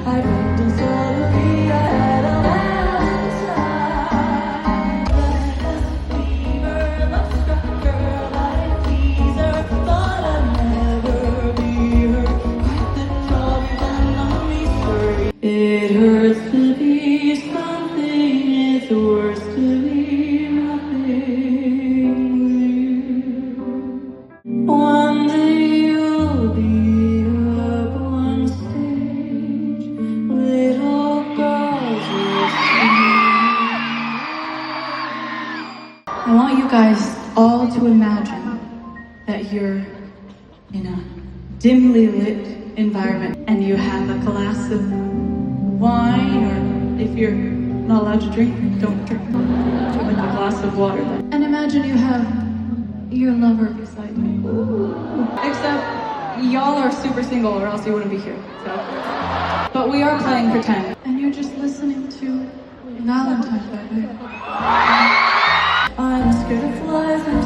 I went to Sophia, I had a landslide. I had a fever, love struck her like teaser. Thought I'd never be her. Quite the trouble and the mystery. It hurts to be something, it's worse to be nothing with you. One day you'll be up on stage, little girls will sing. I want you guys all to imagine that you're in a dimly lit environment and you have a glass of wine, or if you're not allowed to drink, don't drink. With a glass of water. And imagine you have your lover beside you. Except y'all are super single or else you wouldn't be here. So. But we are playing pretend. And you're just listening to Valentine's by Day. I'm scared of flies and